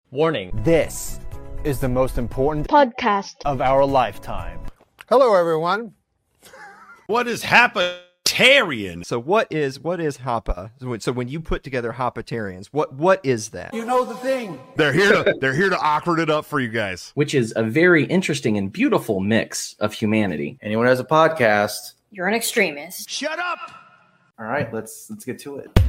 Warning. This is the most important podcast of our lifetime. Hello, everyone. What is Happatarian? So what is Hapa? So when you put together Happatarians, what is that? You know the thing. They're here to awkward it up for you guys. Which is a very interesting and beautiful mix of humanity. Anyone who has a podcast, You're an extremist. Shut up! all right, let's get to it.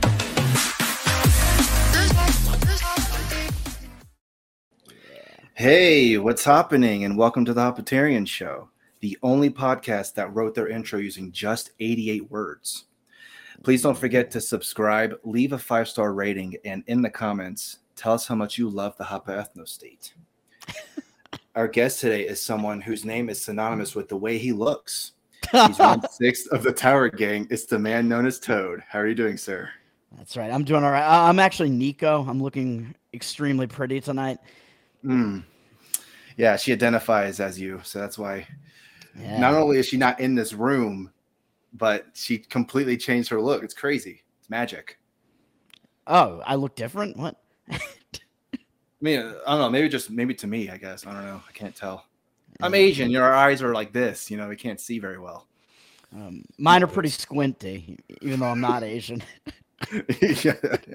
Hey, what's happening? And welcome to the Happatarian Show, the only podcast that wrote their intro using just 88 words. Please don't forget to subscribe, leave a 5-star rating, and in the comments, tell us how much you love the Hapa Ethno State. Our guest today is someone whose name is synonymous with the way he looks. He's 1/6 of the Tower Gang. It's the man known as Toad. How are you doing, sir? That's right. I'm doing all right. I'm actually Nico. I'm looking extremely pretty tonight. Yeah, she identifies as you, so that's why. Yeah. Not only is she not in this room, but she completely changed her look. It's crazy. It's magic. Oh, I look different? What? I mean, I don't know. Maybe to me, I guess. I don't know. I can't tell. I'm Asian. Our eyes are like this. We can't see very well. Mine are pretty squinty, even though I'm not Asian. Yeah.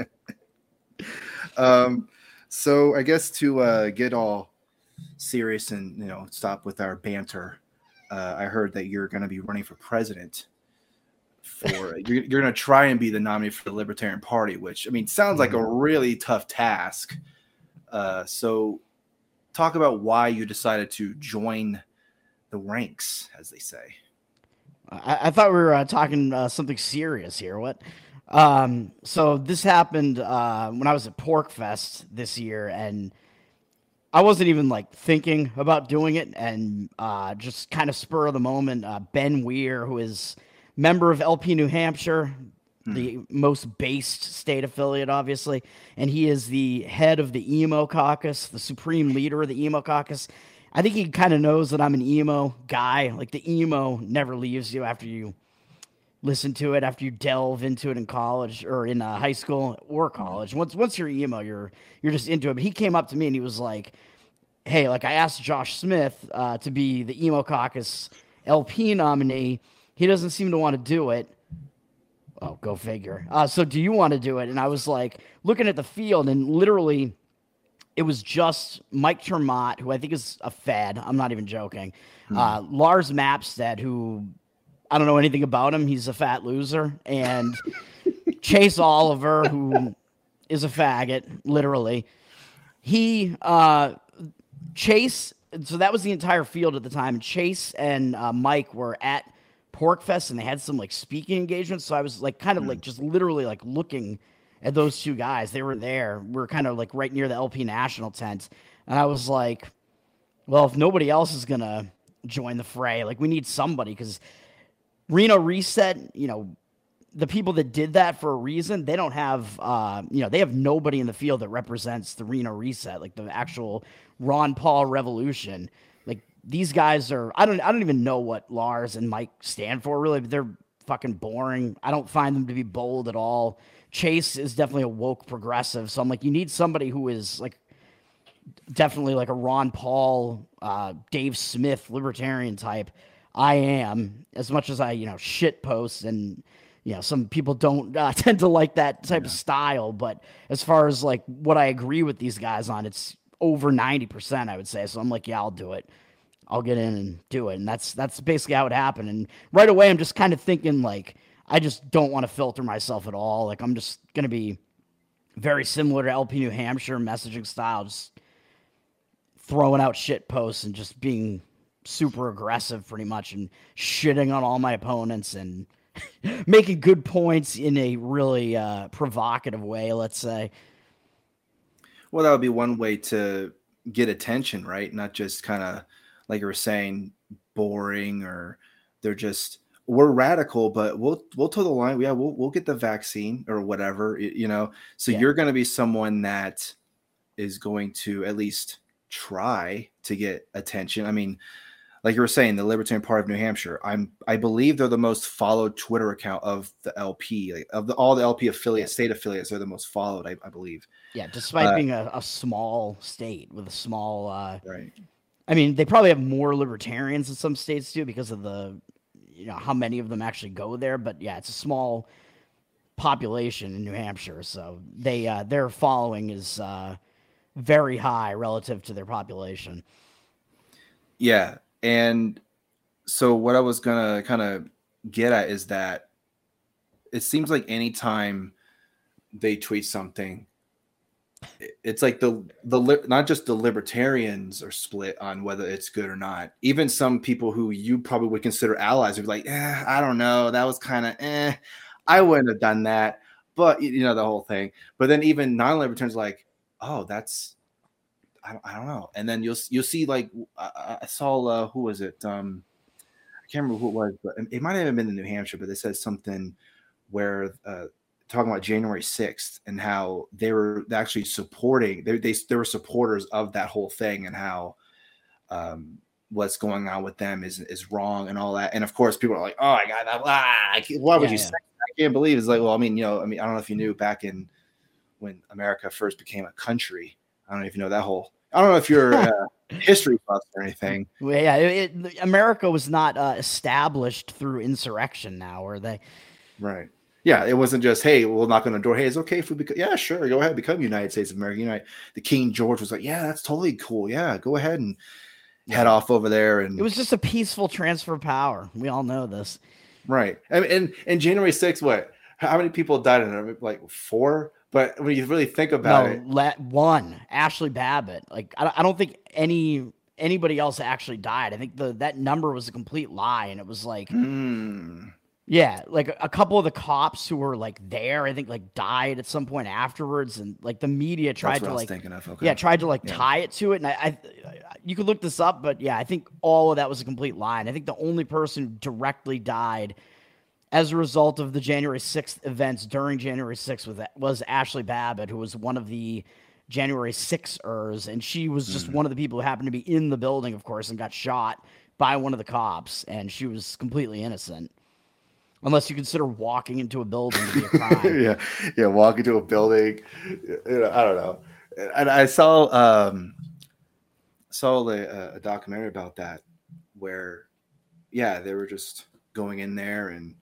So I guess to get all serious and stop with our banter, I heard that you're going to be running for president. You're going to try and be the nominee for the Libertarian Party, which sounds like a really tough task. So talk about why you decided to join the ranks, as they say. I thought we were talking something serious here. What? So this happened when I was at PorkFest this year, and I wasn't even thinking about doing it, and just kind of spur of the moment, Ben Weir, who is member of LP New Hampshire, the most based state affiliate, obviously, and he is the head of the Emo Caucus, the supreme leader of the Emo Caucus. I think he kind of knows that I'm an emo guy. The emo never leaves you after you listen to it, after you delve into it in college or in high school or college. Once you're emo, you're just into it. But he came up to me and he was like, hey, I asked Josh Smith to be the Emo Caucus LP nominee. He doesn't seem to want to do it. Oh, go figure. So do you want to do it? And I was looking at the field, and literally it was just Mike Termott, who I think is a fad. I'm not even joking. Lars Mapstead, who I don't know anything about him. He's a fat loser. And Chase Oliver, who is a faggot, literally. Chase, so that was the entire field at the time. Chase and Mike were at PorkFest, and they had some speaking engagements. So I was just literally looking at those two guys. They were there. We were kind of right near the LP National tent. And I was like, well, if nobody else is going to join the fray, we need somebody, because Reno Reset, the people that did that for a reason, they don't have, they have nobody in the field that represents the Reno Reset, the actual Ron Paul revolution. These guys are, I don't even know what Lars and Mike stand for, really, but they're fucking boring. I don't find them to be bold at all. Chase is definitely a woke progressive. So I'm you need somebody who is definitely a Ron Paul, Dave Smith, libertarian type. I am, as much as I, shit posts, and, some people don't tend to like that type of style. But as far as what I agree with these guys on, it's over 90%, I would say. So I'm yeah, I'll do it. I'll get in and do it. And that's basically how it happened. And right away, I'm just kind of thinking I just don't want to filter myself at all. I'm just going to be very similar to LP New Hampshire messaging style, just throwing out shit posts and just being super aggressive pretty much, and shitting on all my opponents and making good points in a really provocative way, let's say. Well, that would be one way to get attention, right? Not just kind of, like you were saying, boring, or we're radical, but we'll toe the line. Yeah, we'll get the vaccine or whatever, So you're going to be someone that is going to at least try to get attention. like you were saying, the Libertarian Party of New Hampshire. I believe they're the most followed Twitter account of the LP, like all the LP affiliates, state affiliates. They're the most followed, I believe. Yeah, despite being a small state with a small. Right. I mean, they probably have more libertarians in some states too because of the, how many of them actually go there. But yeah, it's a small population in New Hampshire, so their following is very high relative to their population. Yeah, and so what I was gonna kind of get at is that it seems like anytime they tweet something, it's like the not just the libertarians are split on whether it's good or not. Even some people who you probably would consider allies are like, I don't know, that was kind of I wouldn't have done that, but the whole thing. But then even non-libertarians are like, oh, that's I don't know. And then you'll see, like, I saw who was it? I can't remember who it was, but it might have been in New Hampshire. But they said something where talking about January 6th and how they were actually supporting. They were supporters of that whole thing and how what's going on with them is wrong and all that. And of course, people are like, "Oh my God, why would you say that? I can't believe." It's like, well, I mean, I don't know if you knew back in when America first became a country. I don't know if you know that whole. I don't know if you're history buff or anything. Well, yeah, America was not established through insurrection. Now, were they? Right. Yeah, it wasn't just, hey, we'll knock on the door. Hey, it's okay if we become. Yeah, sure, go ahead, become United States of America. The King George was like, yeah, that's totally cool. Yeah, go ahead and head off over there. And it was just a peaceful transfer of power. We all know this. Right. And January 6th, what? How many people died in it? Like 4? But when you really think about it, one, Ashley Babbitt. Like I don't think anybody else actually died. I think that number was a complete lie, and it was like, yeah, like a couple of the cops who were like there, I think like died at some point afterwards, and like the media tried to like, tried to like tie it to it, and I you could look this up, but yeah, I think all of that was a complete lie, and I think the only person who directly died as a result of the January 6th events during January 6th was Ashley Babbitt, who was one of the January 6ers, and she was just one of the people who happened to be in the building, of course, and got shot by one of the cops, and she was completely innocent. Unless you consider walking into a building to be a crime. yeah, walk into a building. I don't know. And I saw a documentary about that where, yeah, they were just going in there and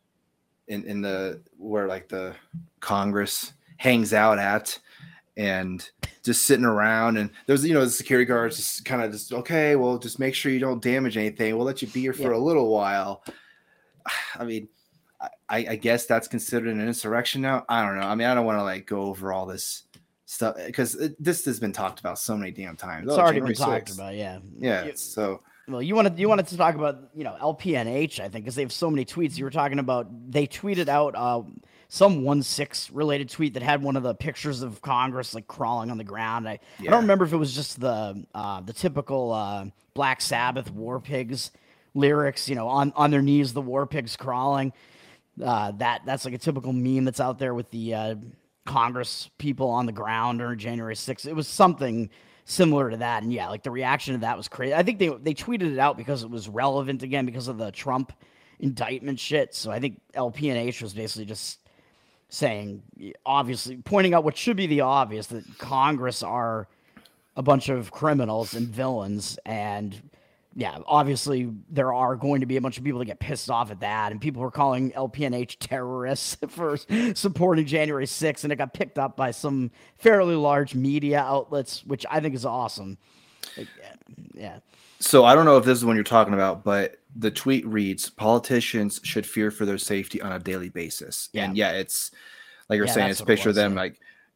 in the where like the Congress hangs out at and just sitting around, and there's the security guards just kind of just, okay, well, just make sure you don't damage anything. We'll let you be here for a little while. I mean, I guess that's considered an insurrection now. I don't know. I mean, I don't want to like go over all this stuff because this has been talked about so many damn times. It's already been talked about, yeah. So. Well, you wanted to talk about LPNH, I think, because they have so many tweets. You were talking about they tweeted out some 1-6 related tweet that had one of the pictures of Congress like crawling on the ground. I don't remember if it was just the typical Black Sabbath War Pigs lyrics, on their knees, the War Pigs crawling. That's like a typical meme that's out there with the Congress people on the ground during January 6th. It was something similar to that, and yeah, like the reaction to that was crazy. I think they tweeted it out because it was relevant again because of the Trump indictment shit. So I think LPNH was basically just saying, obviously pointing out what should be the obvious, that Congress are a bunch of criminals and villains, and yeah, obviously there are going to be a bunch of people that get pissed off at that, and people were calling LPNH terrorists for supporting January 6th, and it got picked up by some fairly large media outlets, which I think is awesome. Yeah. So I don't know if this is one you're talking about, but the tweet reads, "Politicians should fear for their safety on a daily basis." Yeah. And yeah, it's like you're saying, it's a picture of them like,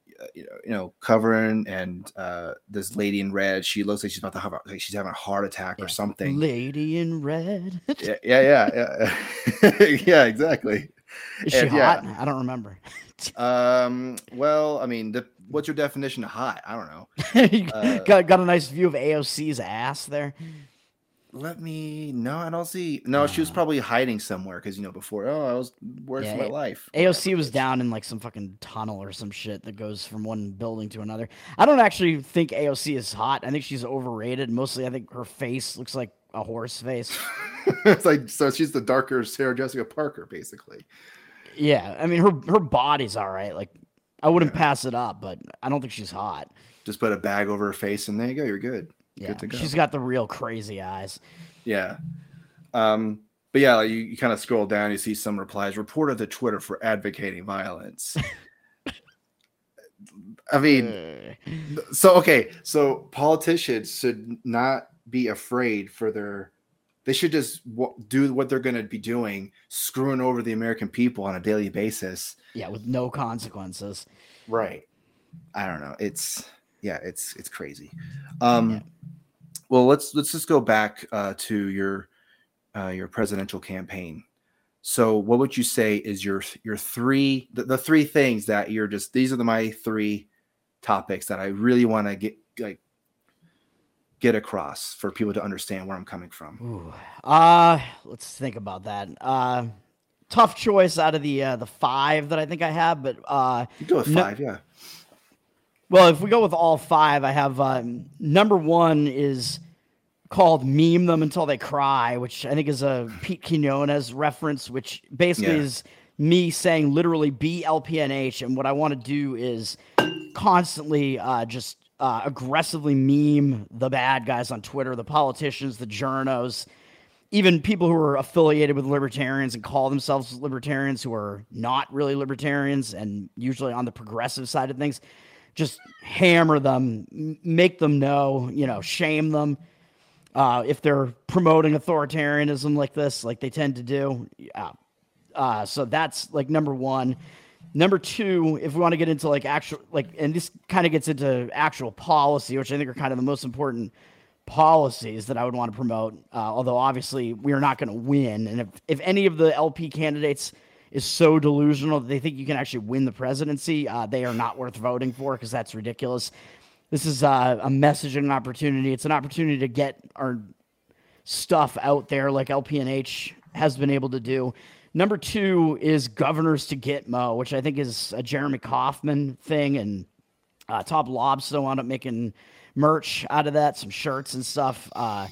covering, and this lady in red, she looks like she's about to have she's having a heart attack or something. Lady in red. yeah, exactly. Is she hot? I don't remember. Well, I mean, what's your definition of hot? I don't know. Got a nice view of AOC's ass there. No, I don't see. No, she was probably hiding somewhere because before, I was worried for my life. AOC was down in like some fucking tunnel or some shit that goes from one building to another. I don't actually think AOC is hot. I think she's overrated. Mostly, I think her face looks like a horse face. It's like, so she's the darker Sarah Jessica Parker, basically. Yeah, I mean her body's all right. Like I wouldn't pass it up, but I don't think she's hot. Just put a bag over her face, and there you go. You're good. Yeah, Good to go. she's got the real crazy eyes. Yeah. But yeah, like you kind of scroll down, you see some replies reported to Twitter for advocating violence. I mean, so politicians should not be afraid for they should just do what they're going to be doing, screwing over the American people on a daily basis. Yeah, with no consequences. Right. I don't know. It's crazy. Well, let's just go back to your presidential campaign. So what would you say is your three things that you're just, these are my three topics that I really want to get across for people to understand where I'm coming from? Ooh. Let's think about that. Tough choice out of the five that I think I have, but You go with five, yeah. well, if we go with all five, I have number one is called Meme Them Until They Cry, which I think is a Pete Quinones reference, which basically is me saying literally be LPNH. And what I want to do is constantly just aggressively meme the bad guys on Twitter, the politicians, the journos, even people who are affiliated with libertarians and call themselves libertarians who are not really libertarians and usually on the progressive side of things. Just hammer them, make them know, shame them. If they're promoting authoritarianism like this, like they tend to do. So that's like number one. Number two, if we want to get into and this kind of gets into actual policy, which I think are kind of the most important policies that I would want to promote. Although obviously we are not going to win. And if any of the LP candidates is so delusional that they think you can actually win the presidency, they are not worth voting for because that's ridiculous. This is a messaging opportunity. It's an opportunity to get our stuff out there like LPNH has been able to do. Number two is Governors to Gitmo, which I think is a Jeremy Kauffman thing, and Top Lobster wound up making merch out of that, some shirts and stuff.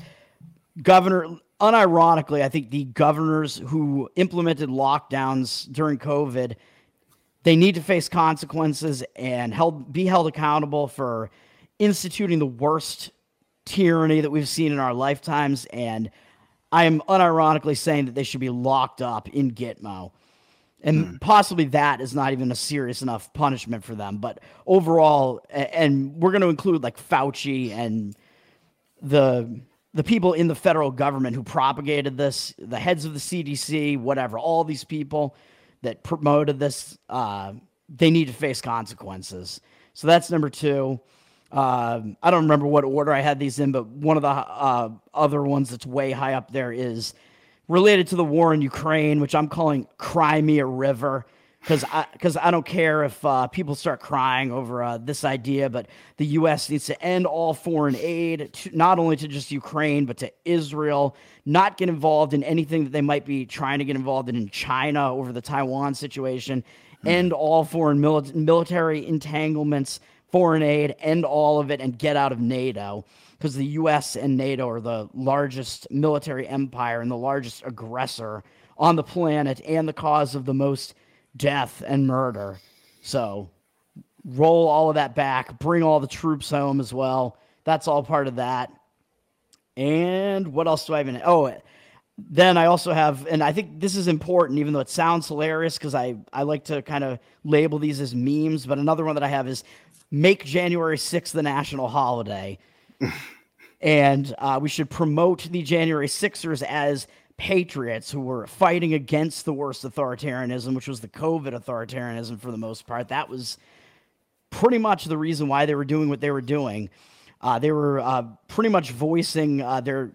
Unironically, I think the governors who implemented lockdowns during COVID, they need to face consequences and be held accountable for instituting the worst tyranny that we've seen in our lifetimes. And I am unironically saying that they should be locked up in Gitmo. And possibly that is not even a serious enough punishment for them. But overall, and we're going to include like Fauci and the people in the federal government who propagated this, the heads of the CDC, whatever, all these people that promoted this, they need to face consequences. So that's number two. I don't remember what order I had these in, but one of the other ones that's way high up there is related to the war in Ukraine, which I'm calling Cry Me a River, because I don't care if people start crying over this idea, but the U.S. needs to end all foreign aid, not only to just Ukraine, but to Israel, not get involved in anything that they might be trying to get involved in China over the Taiwan situation, end all foreign military entanglements, foreign aid, end all of it, and get out of NATO, because the U.S. and NATO are the largest military empire and the largest aggressor on the planet and the cause of the most death and murder. So roll all of that back, bring all the troops home as well. That's all part of that. And what else do I have in it? Oh, then I also have, and I think this is important, even though it sounds hilarious, because I like to kind of label these as memes, but another one that I have is make January 6th the national holiday. And we should promote the January 6ers as patriots who were fighting against the worst authoritarianism, which was the COVID authoritarianism for the most part. That was pretty much the reason why they were doing what they were doing. They were pretty much voicing their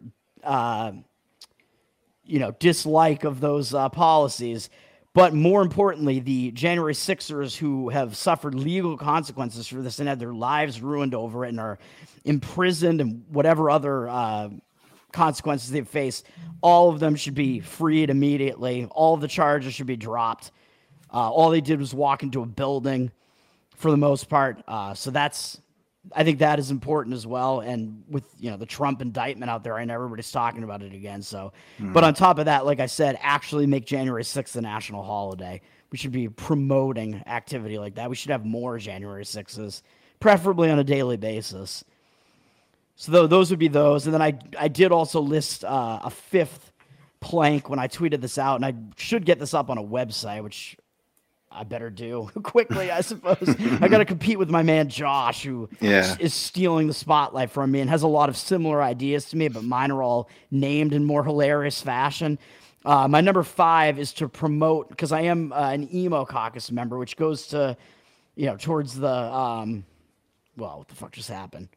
dislike of those policies. But more importantly, the January 6ers who have suffered legal consequences for this and had their lives ruined over it and are imprisoned and whatever other consequences they've faced, all of them should be freed immediately. All of the charges should be dropped. All they did was walk into a building for the most part. So that's I think that is important as well. And with, the Trump indictment out there, I know everybody's talking about it again. So, but on top of that, like I said, actually make January 6th a national holiday. We should be promoting activity like that. We should have more January 6s, preferably on a daily basis. So those would be those. And then I did also list a fifth plank when I tweeted this out, and I should get this up on a website, which I better do quickly, I suppose. I got to compete with my man Josh, who is stealing the spotlight from me and has a lot of similar ideas to me, but mine are all named in more hilarious fashion. My number 5 is to promote, because I am an emo caucus member, which goes to, towards the, what the fuck just happened?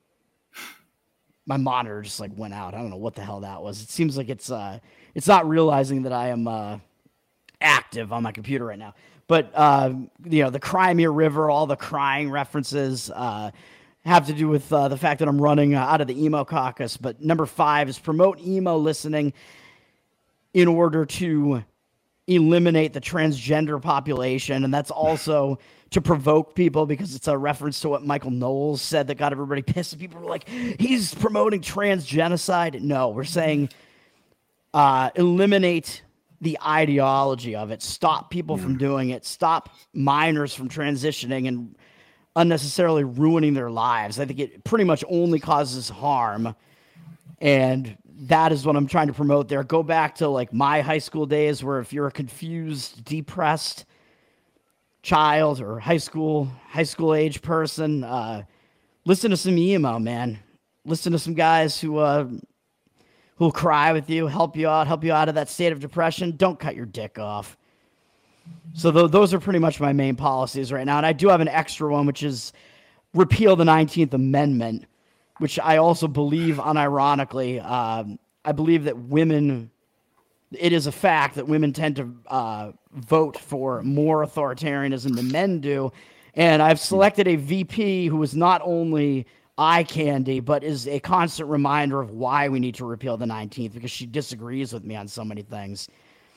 My monitor just went out. I don't know what the hell that was. It seems like it's not realizing that I am active on my computer right now. But the Crimea River, all the crying references have to do with the fact that I'm running out of the emo caucus. But number 5 is promote emo listening in order to eliminate the transgender population, and that's also to provoke people, because it's a reference to what Michael Knowles said that got everybody pissed. People were like, he's promoting trans genocide. No, we're saying eliminate the ideology of it. Stop people from doing it. Stop minors from transitioning and unnecessarily ruining their lives. I think it pretty much only causes harm, and that is what I'm trying to promote there. Go back to my high school days, where if you're a confused, depressed child or high school age person, listen to some emo, man. Listen to some guys who'll cry with you, help you out of that state of depression. Don't cut your dick off. So those are pretty much my main policies right now. And I do have an extra one, which is repeal the 19th Amendment, which I also believe, unironically, I believe that it is a fact that women tend to vote for more authoritarianism than men do. And I've selected a VP who is not only eye candy, but is a constant reminder of why we need to repeal the 19th, because she disagrees with me on so many things.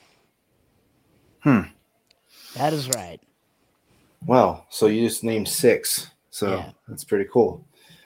That is right. Well, so you just named 6. So Yeah. that's pretty cool.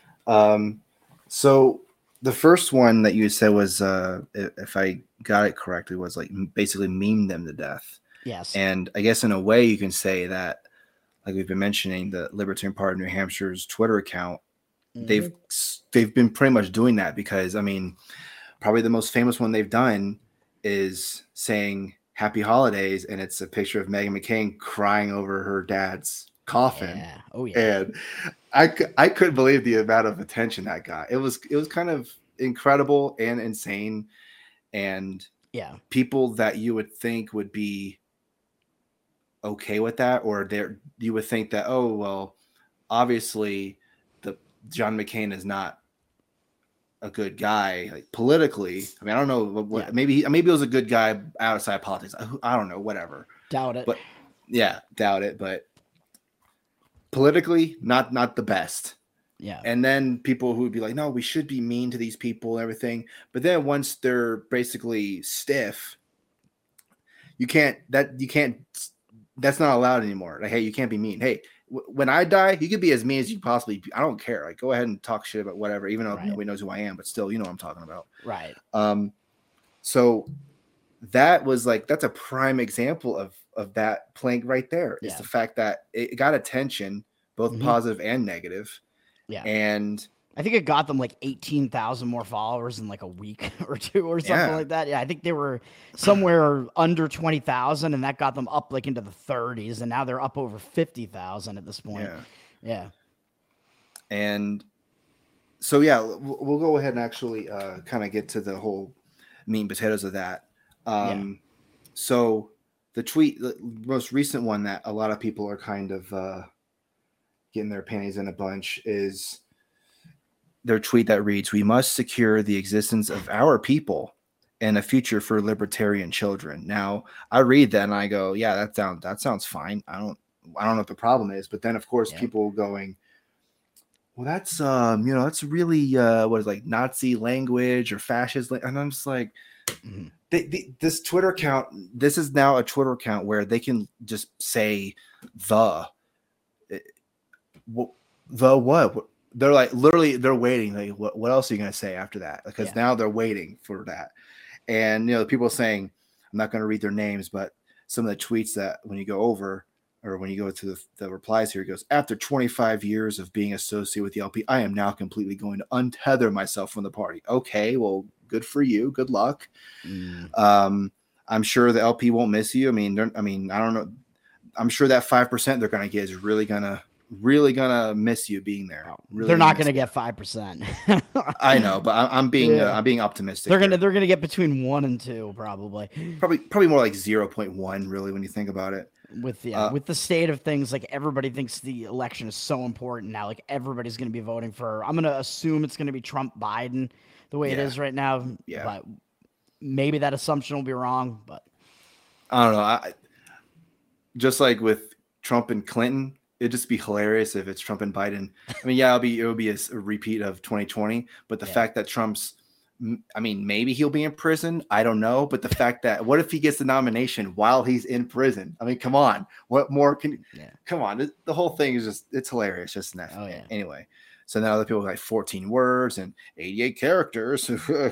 So the first one that you said was, if I got it correctly, was basically meme them to death. Yes. And I guess in a way you can say that, like we've been mentioning, the Libertarian Party of New Hampshire's Twitter account, they've been pretty much doing that, because probably the most famous one they've done is saying happy holidays, and it's a picture of Meghan McCain crying over her dad's coffin. Yeah. Oh yeah. And I couldn't believe the amount of attention that got. It was kind of incredible and insane, and people that you would think would be okay with that, or you would think that, oh well, obviously John McCain is not a good guy, politically. I mean, I don't know. Maybe it was a good guy outside politics. I don't know. Whatever. Doubt it. But doubt it. But politically, not the best. Yeah. And then people who would be like, no, we should be mean to these people and everything. But then once they're basically stiff, that's not allowed anymore. Hey, you can't be mean. Hey, when I die, you can be as mean as you possibly be. I don't care. Go ahead and talk shit about whatever, even though nobody knows who I am, but still, you know what I'm talking about. Right. So that was that's a prime example of that plank right there. It's the fact that it got attention, both positive and negative. Yeah. And I think it got them 18,000 more followers in a week or two or something like that. Yeah, I think they were somewhere under 20,000, and that got them up into the 30s, and now they're up over 50,000 at this point. Yeah. And so we'll go ahead and actually kind of get to the whole meat and potatoes of that. So the most recent one that a lot of people are kind of getting their panties in a bunch is their tweet that reads, "We must secure the existence of our people and a future for libertarian children." Now, I read that and I go, yeah, that sounds fine. I don't know what the problem is. But then, of course, people going, well, that's that's really Nazi language or fascist, and I'm just like, this Twitter account. This is now a Twitter account where they can just say what. they're like literally they're waiting. Like, what else are you gonna say after that? Because now they're waiting for that. And you know, people saying, I'm not gonna read their names, but some of the tweets that when you go over or when you go to the replies here, it goes, after 25 years of being associated with the LP, I am now completely going to untether myself from the party. Okay, well, good for you. Good luck. I'm sure the LP won't miss you. I mean, I don't know. I'm sure that 5% they're going to get is really gonna miss you being there. Really they're not going to get 5%. I know, but I'm being optimistic. They're gonna get between 1 and 2 probably. Probably more like 0.1 really when you think about it. With the state of things, like everybody thinks the election is so important now. Like everybody's going to be voting for. I'm going to assume it's going to be Trump Biden the way it is right now. Yeah, but maybe that assumption will be wrong. But I don't know. Just like with Trump and Clinton, it'd just be hilarious if it's Trump and Biden. I mean, yeah, it'll be a repeat of 2020. But the fact that Trump's, I mean, maybe he'll be in prison. I don't know. But the fact that what if he gets the nomination while he's in prison? I mean, come on. What more can come on? The whole thing is just, it's hilarious. Just that. Oh, yeah. Anyway, so now other people are like 14 words and 88 characters.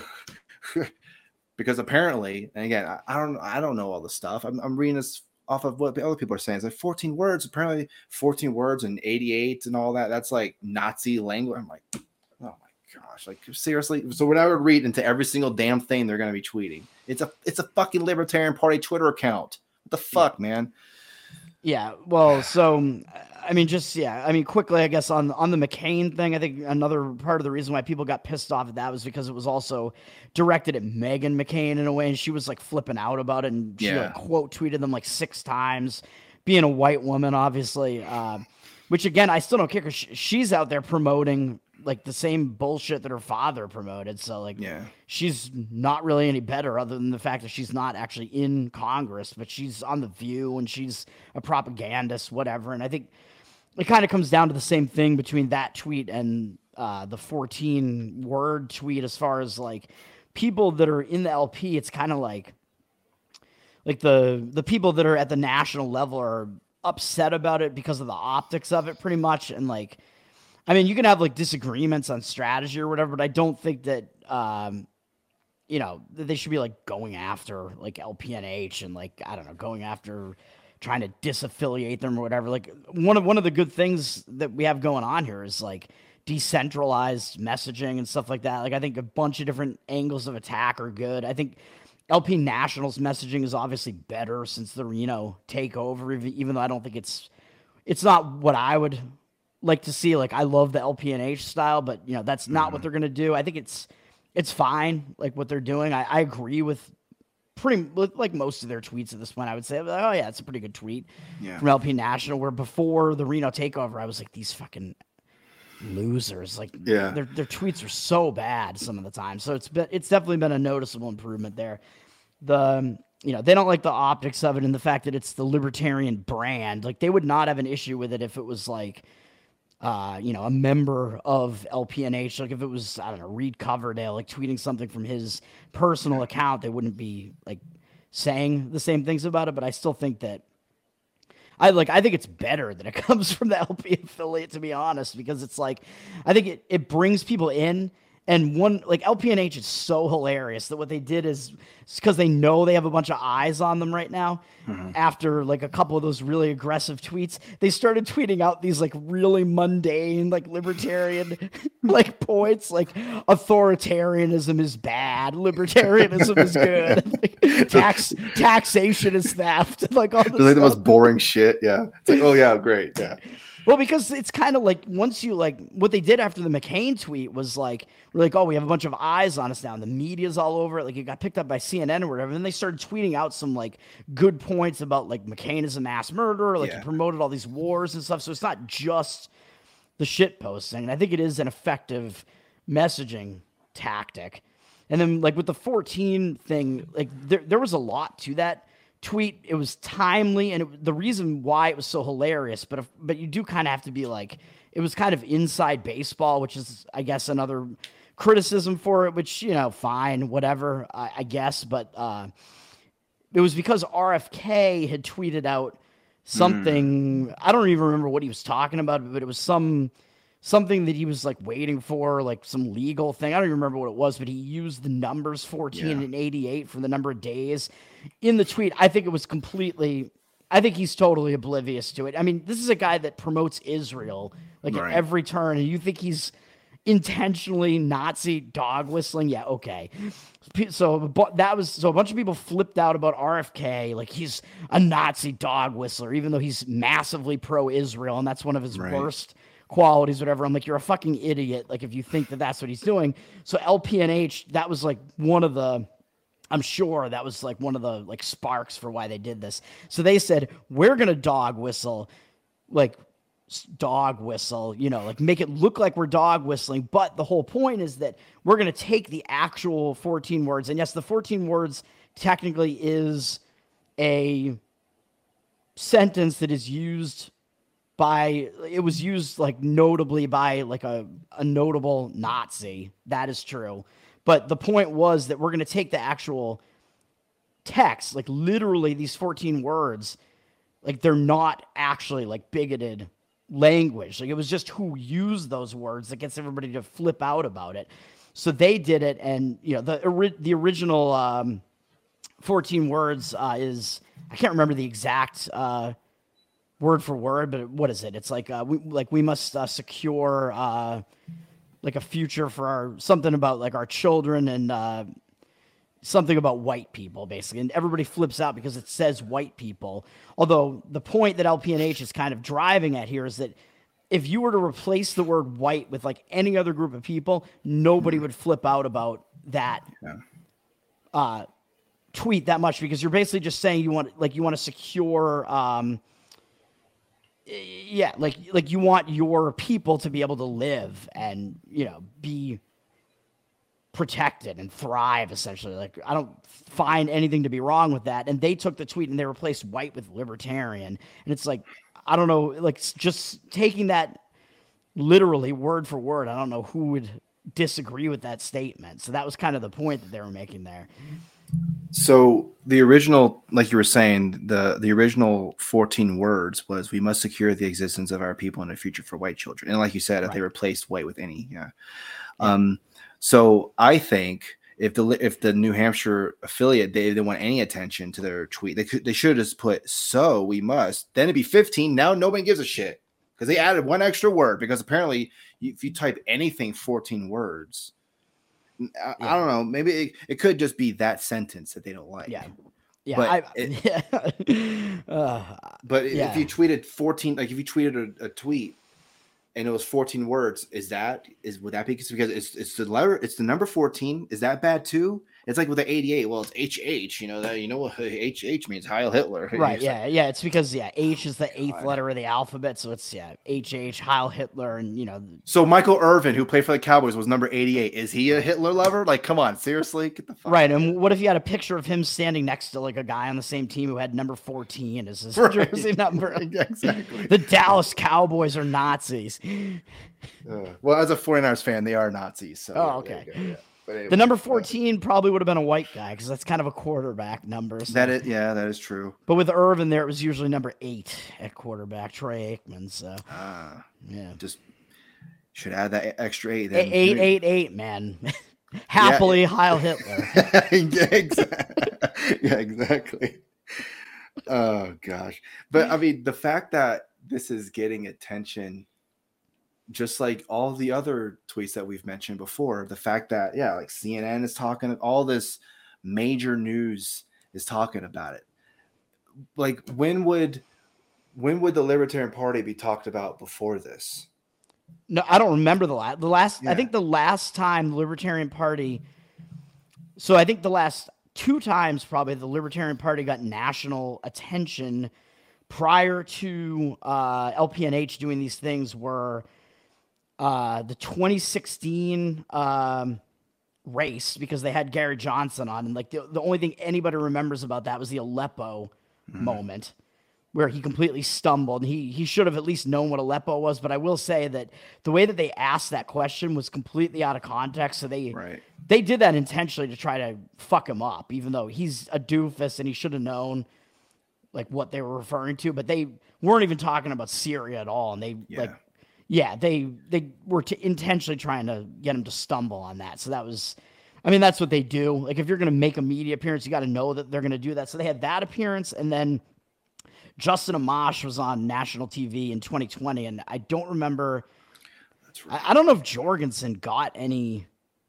Because apparently, and again, I don't know all the stuff. I'm reading this off of what the other people are saying. It's like 14 words. Apparently 14 words and 88 and all that. That's like Nazi language. I'm like, gosh, like seriously. So when I would read into every single damn thing they're going to be tweeting, it's a fucking Libertarian Party Twitter account. What the fuck, man? Yeah. Well, so I mean, quickly, I guess on the McCain thing, I think another part of the reason why people got pissed off at that was because it was also directed at Meghan McCain in a way, and she was like flipping out about it, and she like quote tweeted them like 6 times, being a white woman, obviously. Which again, I still don't care because she's out there promoting like the same bullshit that her father promoted. So like, she's not really any better other than the fact that she's not actually in Congress, but she's on The View and she's a propagandist, whatever. And I think it kind of comes down to the same thing between that tweet and the 14-word tweet as far as like people that are in the LP. It's kind of like the people that are at the national level are upset about it because of the optics of it pretty much. And like, I mean, you can have like disagreements on strategy or whatever, but I don't think that, that they should be like going after like LPNH and like, I don't know, going after trying to disaffiliate them or whatever. Like one of the good things that we have going on here is like decentralized messaging and stuff like that. Like I think a bunch of different angles of attack are good. I think LP National's messaging is obviously better since the Reno takeover, even though I don't think it's not what I would like to see. Like I love the LPNH style, but that's not what they're going to do. I think it's fine. Like what they're doing. I agree with pretty like most of their tweets at this point. I would say, like, oh yeah, it's a pretty good tweet from LP National, where before the Reno takeover, I was like, these fucking losers. Like their tweets are so bad some of the time. So it's definitely been a noticeable improvement there. They don't like the optics of it and the fact that it's the libertarian brand. Like they would not have an issue with it if it was like, a member of LPNH, like if it was, I don't know, Reed Coverdale, like tweeting something from his personal account, they wouldn't be like saying the same things about it. But I still think that I think it's better that it comes from the LP affiliate, to be honest, because it's like, I think it brings people in. And one, like LPNH is so hilarious that what they did is because they know they have a bunch of eyes on them right now. After like a couple of those really aggressive tweets, they started tweeting out these like really mundane, like libertarian, like points, like authoritarianism is bad, libertarianism is good, like, taxation is theft, like all this. It's like the most boring shit. Yeah, it's like, oh yeah, great, yeah. Well, because it's kind of like once you like what they did after the McCain tweet was like, we're like, oh, we have a bunch of eyes on us now. And the media's all over it. Like it got picked up by CNN or whatever. And then they started tweeting out some like good points about like McCain is a mass murderer. Like he promoted all these wars and stuff. So it's not just the shit posting. And I think it is an effective messaging tactic. And then like with the 14 thing, like there was a lot to that tweet. It was timely, and the reason why it was so hilarious, but you do kind of have to be like, it was kind of inside baseball, which is, I guess, another criticism for it, which, fine, whatever, I guess, but it was because RFK had tweeted out something, I don't even remember what he was talking about, but it was some something that he was like waiting for, like some legal thing. I don't even remember what it was, but he used the numbers 14 and 88 for the number of days in the tweet. I think he's totally oblivious to it. I mean, this is a guy that promotes Israel like at every turn, and you think he's intentionally Nazi dog whistling? Yeah, okay. So a bunch of people flipped out about RFK, like he's a Nazi dog whistler, even though he's massively pro-Israel, and that's one of his worst qualities, whatever. I'm like, you're a fucking idiot, like if you think that that's what he's doing. So LPNH, that was like I'm sure that was like one of the like sparks for why they did this. So they said, we're gonna dog whistle, like make it look like we're dog whistling. But the whole point is that we're going to take the actual 14 words. And yes, the 14 words technically is a sentence that is used like notably by like a notable Nazi. That is true. But the point was that we're going to take the actual text, like literally these 14 words, like they're not actually like bigoted language. Like it was just who used those words that gets everybody to flip out about it. So they did it, and the original 14 words is, I can't remember the exact word for word, but what is it? It's like we must secure like a future for something about like our children, and something about white people, basically. And everybody flips out because it says white people. Although the point that LPNH is kind of driving at here is that if you were to replace the word white with like any other group of people, nobody would flip out about that tweet that much, because you're basically just saying you want to secure, like you want your people to be able to live and, be protected and thrive, essentially. Like, I don't find anything to be wrong with that. And they took the tweet and they replaced white with libertarian. And it's like, I don't know, like just taking that literally word for word, I don't know who would disagree with that statement. So that was kind of the point that they were making there. So the original, like you were saying, the original 14 words was, we must secure the existence of our people and a future for white children. And like you said, if they replaced white with any, so I think if the New Hampshire affiliate, they didn't want any attention to their tweet, they should have just put, so we must, then it'd be 15. Now nobody gives a shit because they added one extra word, because apparently if you type anything 14 words, I don't know, maybe it could just be that sentence that they don't like. But if you tweeted 14, like if you tweeted a tweet and it was 14 words, would that be because it's the number 14? Is that bad too? It's like with the 88. Well, it's HH. What HH means? Heil Hitler. Right. Yeah. It's because H is the 8th letter of the alphabet, so it's HH, Heil Hitler, and So Michael Irvin, who played for the Cowboys, was number 88. Is he a Hitler lover? Like, come on, seriously, get the fuck. Right. And what if you had a picture of him standing next to like a guy on the same team who had number 14 as his jersey number? Exactly. The Dallas Cowboys are Nazis. Well, as a 49ers fan, they are Nazis. So okay. The number 14 probably would have been a white guy, because that's kind of a quarterback number. So. That is true. But with Irvin there, it was usually number 8 at quarterback, Troy Aikman. So just should add that extra 8. 888, man. Happily Heil Hitler. Exactly. Oh gosh, but I mean, the fact that this is getting attention, just like all the other tweets that we've mentioned before, the fact that, like CNN is talking, all this major news is talking about it. Like, when would the Libertarian Party be talked about before this? No, I don't remember the last. I think the last time the Libertarian Party. So I think the last 2 times probably the Libertarian Party got national attention prior to LPNH doing these things were the 2016 race, because they had Gary Johnson on, and like the only thing anybody remembers about that was the Aleppo moment where he completely stumbled. And he should have at least known what Aleppo was, but I will say that the way that they asked that question was completely out of context. So they did that intentionally to try to fuck him up, even though he's a doofus and he should have known like what they were referring to, but they weren't even talking about Syria at all. And they Yeah, they were intentionally trying to get him to stumble on that. So that was, I mean, that's what they do. Like, if you're going to make a media appearance, you got to know that they're going to do that. So they had that appearance, and then Justin Amash was on national TV in 2020, and I don't remember. That's right. I don't know if Jorgensen got any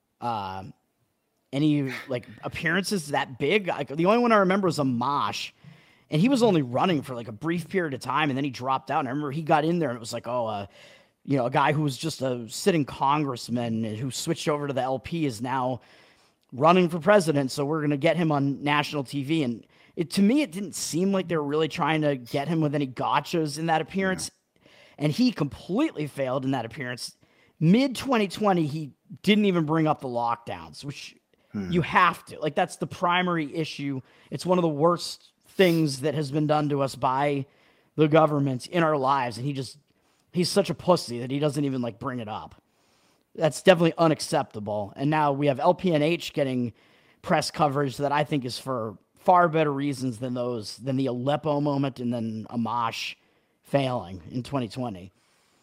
like appearances that big. Like, the only one I remember was Amash. And he was only running for like a brief period of time, and then he dropped out. And I remember he got in there, and it was like, a guy who was just a sitting congressman who switched over to the LP is now running for president. So we're going to get him on national TV. And to me, it didn't seem like they were really trying to get him with any gotchas in that appearance. Yeah. And he completely failed in that appearance. Mid 2020, he didn't even bring up the lockdowns, which you have to. Like, that's the primary issue. It's one of the worst things that has been done to us by the government in our lives. And he's such a pussy that he doesn't even like bring it up. That's definitely unacceptable. And now we have LPNH getting press coverage that I think is for far better reasons than the Aleppo moment and then Amash failing in 2020.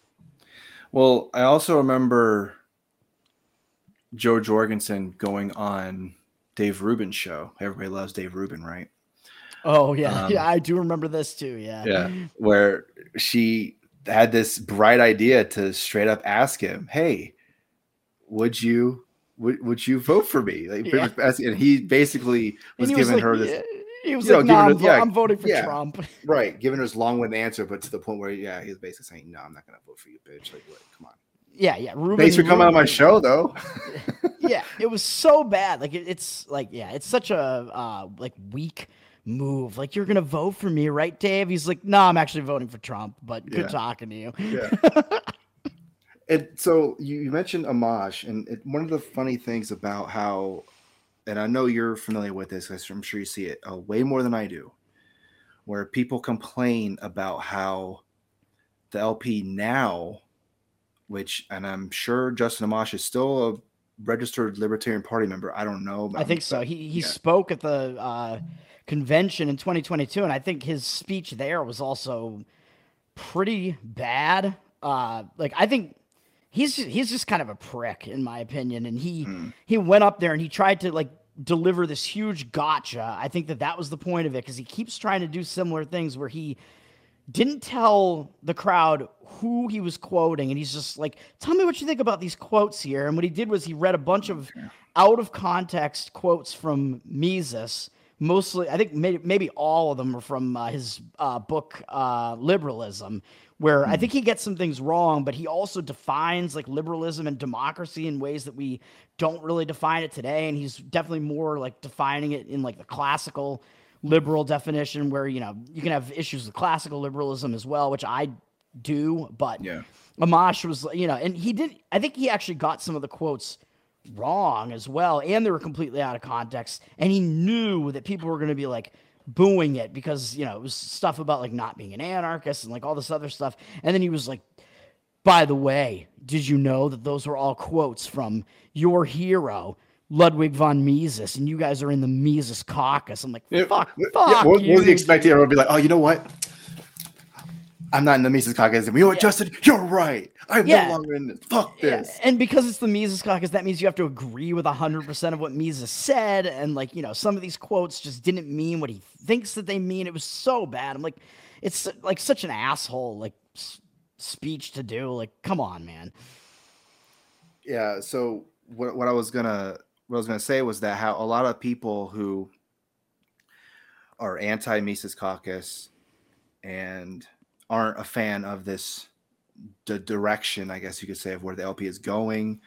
Well, I also remember Joe Jorgensen going on Dave Rubin's show. Everybody loves Dave Rubin, right? Oh, yeah. Yeah, I do remember this too. Yeah. Yeah. Where she had this bright idea to straight up ask him, hey, would you vote for me? Like, yeah. And he basically was giving like, her this. He was like, no, I'm voting for Trump. Right. Giving her this long-winded answer, but to the point where, he was basically saying, no, I'm not going to vote for you, bitch. Like, what? Come on. Yeah. Rubin, thanks for coming on my show, though. Yeah. It was so bad. Like, it's like, it's such a like weak move. Like, you're gonna vote for me, right, Dave? He's like, no, I'm actually voting for Trump, but good talking to you. Yeah. And so you mentioned Amash, and one of the funny things about how, and I know you're familiar with this, I'm sure you see it way more than I do, where people complain about how the LP now, and I'm sure Justin Amash is still a registered Libertarian Party member. I don't know. I think so. He spoke at the convention in 2022, and I think his speech there was also pretty bad. Like, I think he's just kind of a prick, in my opinion, and he went up there and he tried to like deliver this huge gotcha. I think that was the point of it, because he keeps trying to do similar things where he didn't tell the crowd who he was quoting, and he's just like, tell me what you think about these quotes here. And what he did was he read a bunch of out of context quotes from Mises. Mostly, I think maybe all of them are from his book, Liberalism, where I think he gets some things wrong, but he also defines like liberalism and democracy in ways that we don't really define it today. And he's definitely more like defining it in like the classical liberal definition, where, you can have issues with classical liberalism as well, which I do. But Amash was, and I think he actually got some of the quotes wrong as well, and they were completely out of context, and he knew that people were going to be like booing it because it was stuff about like not being an anarchist and like all this other stuff. And then he was like, by the way, did you know that those were all quotes from your hero Ludwig von Mises, and you guys are in the Mises caucus? I'm like, fuck what was he expecting? Everyone would be like, oh, you know what, I'm not in the Mises caucus. You know what, Justin? You're right. I'm no longer in this. Fuck this. Yeah. And because it's the Mises caucus, that means you have to agree with 100% of what Mises said. And like, some of these quotes just didn't mean what he thinks that they mean. It was so bad. I'm like, it's like such an asshole, like speech to do. Like, come on, man. Yeah. So what I was gonna say was that how a lot of people who are anti-Mises caucus and aren't a fan of the direction, I guess you could say, of where the LP is going,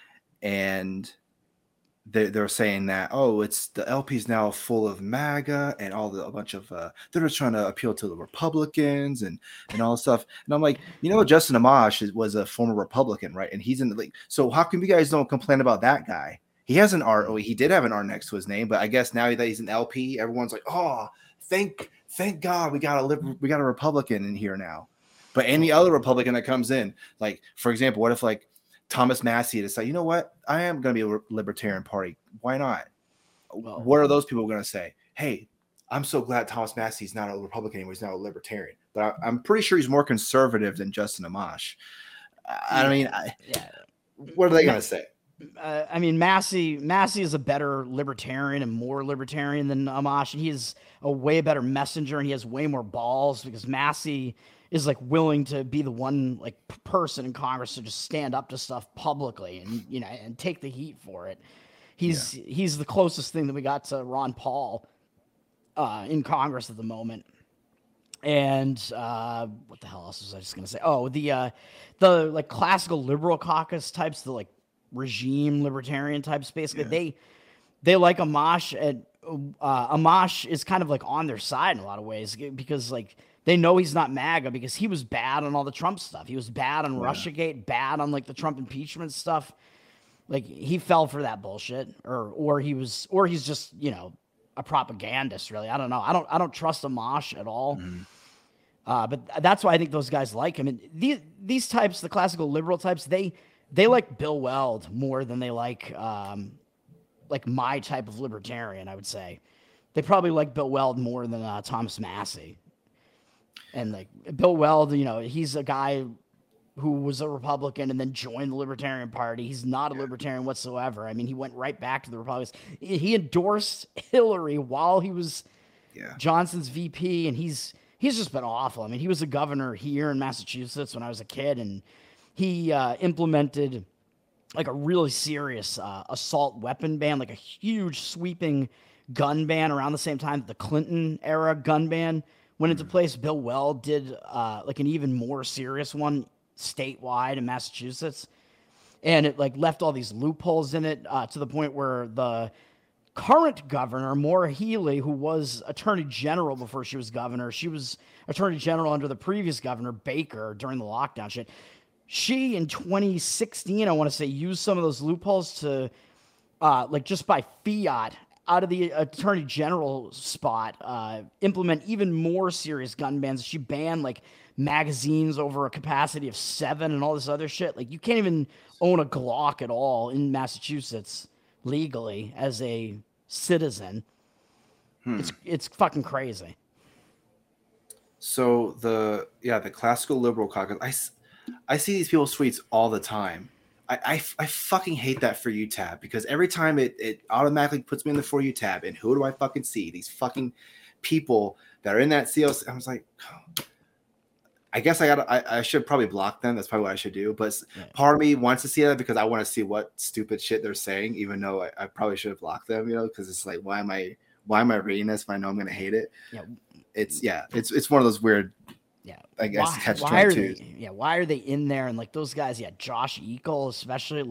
and they're saying that, oh, it's the LP's now full of MAGA and a bunch of they're just trying to appeal to the Republicans and all this stuff. And I'm like, Justin Amash was a former Republican, right? And he's in the league. So how come you guys don't complain about that guy? He has an R. He did have an R next to his name, but I guess now that he's an LP, everyone's like, oh, thank God we got a Republican in here now. But any other Republican that comes in, like, for example, what if like Thomas Massie decided, you know what, I am going to be a Libertarian Party. Why not? Well, what are those people going to say? Hey, I'm so glad Thomas Massie's not a Republican anymore. He's now a Libertarian. But I'm pretty sure he's more conservative than Justin Amash. I mean, Yeah. what are they going to say? I mean, Massey is a better libertarian and more libertarian than Amash. He is a way better messenger, and he has way more balls because Massey is like willing to be the one like person in Congress to just stand up to stuff publicly and and take the heat for it. He's the closest thing that we got to Ron Paul in Congress at the moment. And what the hell else was I just gonna say? Oh, the like classical liberal caucus types, the like regime libertarian types, basically they like Amash, and Amash is kind of like on their side in a lot of ways because like they know he's not MAGA because he was bad on all the Trump stuff. He was bad on Russiagate, bad on like the Trump impeachment stuff. Like he fell for that bullshit, or he's just a propagandist. Really, I don't know. I don't trust Amash at all. Mm-hmm. But that's why I think those guys like him. And these types, the classical liberal types, they like Bill Weld more than they like my type of libertarian. I would say they probably like Bill Weld more than Thomas Massey. And like Bill Weld, he's a guy who was a Republican and then joined the Libertarian Party. He's not a libertarian whatsoever. I mean, he went right back to the Republicans. He endorsed Hillary while he was Johnson's VP, and he's just been awful. I mean, he was a governor here in Massachusetts when I was a kid, and he implemented like a really serious assault weapon ban, like a huge sweeping gun ban around the same time that the Clinton era gun ban went into place. Bill Weld did like an even more serious one statewide in Massachusetts, and it like left all these loopholes in it to the point where the current governor, Maura Healey, who was attorney general before she was governor, she was attorney general under the previous governor Baker during the lockdown shit. She in 2016, I want to say, used some of those loopholes to like just by fiat out of the attorney general spot, implement even more serious gun bans. She banned like magazines over a capacity of 7 and all this other shit. Like you can't even own a Glock at all in Massachusetts legally as a citizen. It's fucking crazy. So the classical liberal caucus, I see these people's tweets all the time. I fucking hate that For You tab because every time it automatically puts me in the For You tab, and who do I fucking see? These fucking people that are in that CLC. I was like, I guess I should probably block them. That's probably what I should do. But part of me wants to see that because I want to see what stupid shit they're saying, even though I probably should have blocked them, because it's like, why am I reading this when I know I'm going to hate it? Yeah. It's one of those weird, I guess, catch-22s. Why are they in there? And like those guys, Josh Eagle, especially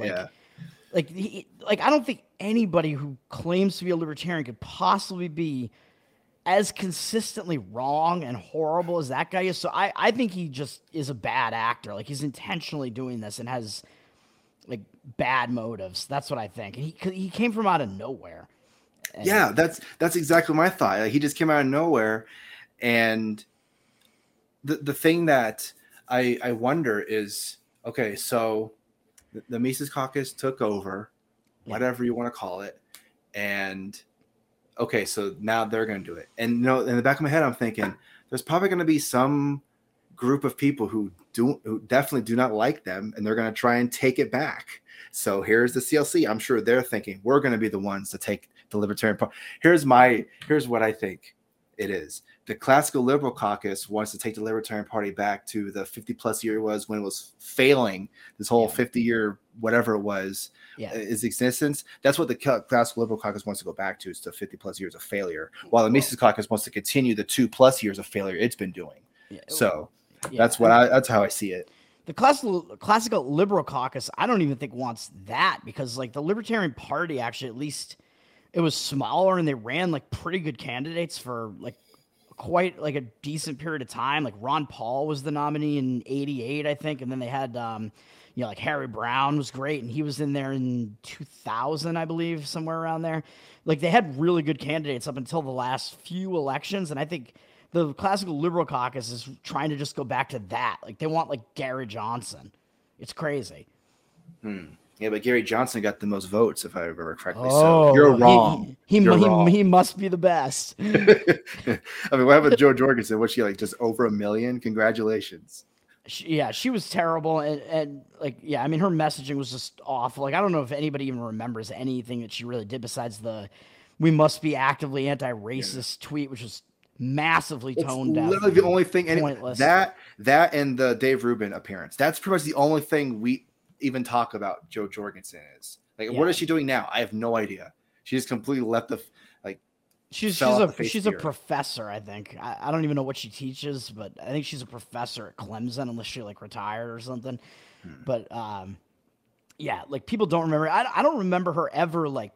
like I don't think anybody who claims to be a libertarian could possibly be as consistently wrong and horrible as that guy is. So I think he just is a bad actor. Like he's intentionally doing this and has like bad motives. That's what I think. And he came from out of nowhere. And that's exactly my thought. Like, he just came out of nowhere. And the thing that I wonder is, okay, so the Mises Caucus took over, whatever you want to call it. And okay, so now they're going to do it. And in the back of my head, I'm thinking there's probably going to be some group of people who definitely do not like them, and they're going to try and take it back. So here's the CLC. I'm sure they're thinking we're going to be the ones to take the Libertarian Party. Here's what I think it is. The classical liberal caucus wants to take the Libertarian Party back to the 50+ year it was when it was failing. This whole 50-year whatever it was its existence. That's what the classical liberal caucus wants to go back to, is to 50+ years of failure, while the Mises Caucus wants to continue the 2+ years of failure it's been doing. So that's how I see it. The classical liberal caucus, I don't even think wants that, because like the Libertarian Party, actually, at least it was smaller and they ran like pretty good candidates for like quite like a decent period of time. Like Ron Paul was the nominee in 88, I think. And then they had, like Harry Brown was great. And he was in there in 2000, I believe, somewhere around there. Like they had really good candidates up until the last few elections. And I think the classical liberal caucus is trying to just go back to that. Like they want like Gary Johnson. It's crazy. Yeah, but Gary Johnson got the most votes, if I remember correctly. So you're wrong. He must be the best. I mean, what happened to Joe Jorgensen? Was she like just over 1 million? Congratulations. She was terrible, and like, yeah, I mean, her messaging was just awful. Like, I don't know if anybody even remembers anything that she really did besides the "we must be actively anti-racist" tweet, which was massively It's toned down. literally the only thing. Pointless. That and the Dave Rubin appearance. That's pretty much the only thing we even talk about. Jo Jorgensen is like, what Yeah. is she doing now? I have no idea. She just completely left the like. She's fell off the face she's of a the earth. professor, I think. I don't even know what she teaches, but I think she's a professor at Clemson, unless she like retired or something. But yeah, like people don't remember. I don't remember her ever like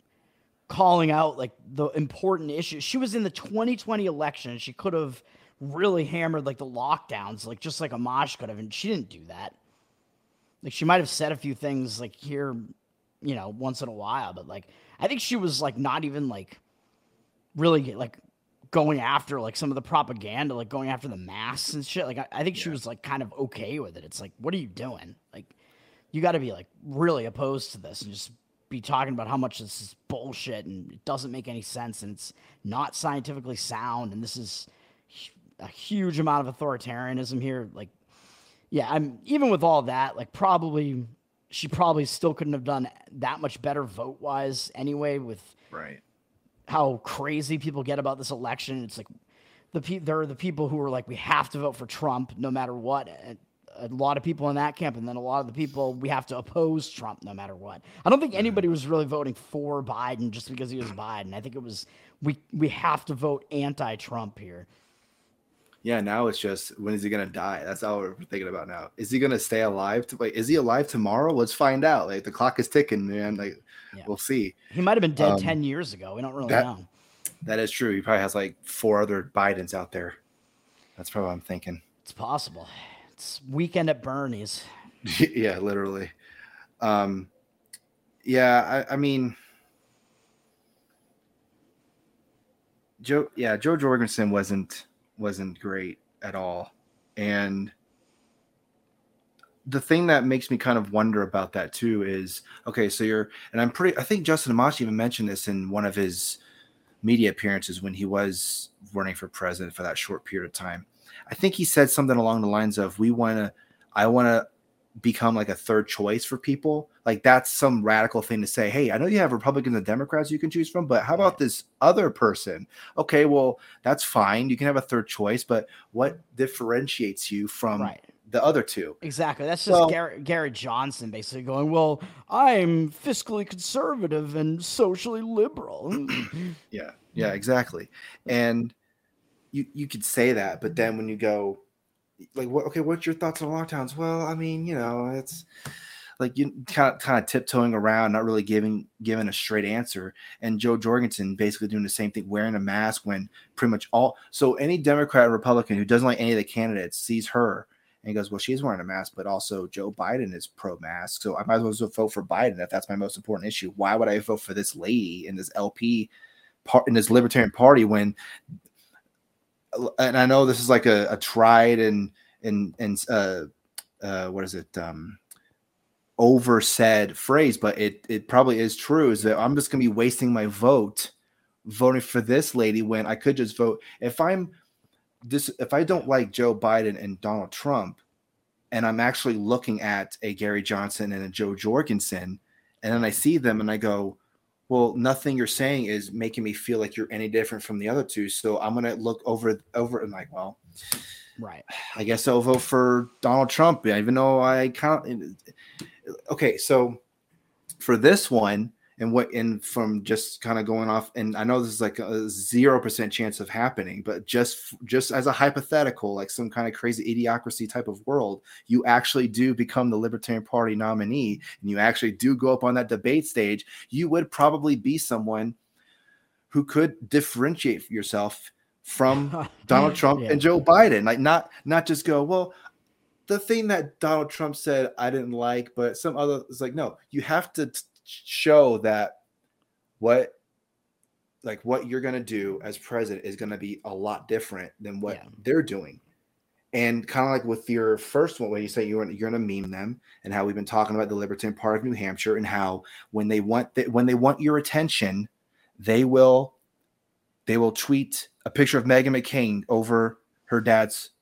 calling out like the important issues. She was in the 2020 election, and she could have really hammered like the lockdowns, like just like Amash could have, and she didn't do that. Like she might have said a few things like here, you know, once in a while, but like I think she was like not even like really like going after like some of the propaganda, like going after the masks and shit. Like I think she was like kind of okay with it. It's like, what are you doing? Like you got to be like really opposed to this and just be talking about how much this is bullshit and it doesn't make any sense and it's not scientifically sound and this is a huge amount of authoritarianism here. Like, yeah, I'm even with all that, like she probably still couldn't have done that much better vote wise anyway with Right. how crazy people get about this election. It's like there are the people who are like, we have to vote for Trump no matter what. And a lot of people in that camp, and then a lot of the people, we have to oppose Trump no matter what. I don't think anybody was really voting for Biden just because he was Biden. I think it was we have to vote anti-Trump here. Yeah, now it's just when is he gonna die? That's all we're thinking about now. Is he gonna stay alive? Is he alive tomorrow? Let's find out. Like the clock is ticking, man. Like we'll see. He might have been dead 10 years ago. We don't really know. That is true. He probably has like 4 other Bidens out there. That's probably what I'm thinking. It's possible. It's Weekend at Bernie's. Yeah, literally. Yeah, I mean, Jo Jorgensen wasn't great at all. And the thing that makes me kind of wonder about that too is, okay, so I think Justin Amash even mentioned this in one of his media appearances when he was running for president for that short period of time. I think he said something along the lines of, I want to become like a third choice for people. Like that's some radical thing to say. Hey, I know you have Republicans and Democrats you can choose from, but how about this other person? Okay, well, that's fine. You can have a third choice, but what differentiates you from the other two? Exactly. That's just Gary Johnson basically going, well, I'm fiscally conservative and socially liberal. Yeah, exactly. And you could say that, but then when you go, like, what's your thoughts on lockdowns? Well, I mean, you know, it's like you kind of tiptoeing around, not really giving a straight answer. And Jo Jorgensen basically doing the same thing, wearing a mask when pretty much so any Democrat or Republican who doesn't like any of the candidates sees her and goes, well, she's wearing a mask, but also Joe Biden is pro-mask, so I might as well vote for Biden if that's my most important issue. Why would I vote for this lady in this LP part in this Libertarian Party when? And I know this is like a tried and what is it? Oversaid phrase, but it probably is true. Is that I'm just gonna be wasting my vote voting for this lady when I could just vote if I don't like Joe Biden and Donald Trump, and I'm actually looking at a Gary Johnson and a Jo Jorgensen, and then I see them and I go, well, nothing you're saying is making me feel like you're any different from the other two. So I'm gonna look over and like, well, right. I guess I'll vote for Donald Trump, even though I kind of okay. So for this one, and from just kind of going off, and I know this is like a 0% chance of happening, but just as a hypothetical, like some kind of crazy idiocracy type of world, you actually do become the Libertarian Party nominee, and you actually do go up on that debate stage, you would probably be someone who could differentiate yourself from Donald Trump and Joe Biden. Like not just go, well, the thing that Donald Trump said I didn't like, but some other, it's like, no, you have to show that what you're going to do as president is going to be a lot different than what they're doing. And kind of like with your first one, when you say you're going to meme them, and how we've been talking about the Libertarian Party of New Hampshire, and how when they want your attention, they will tweet a picture of Meghan McCain over her dad's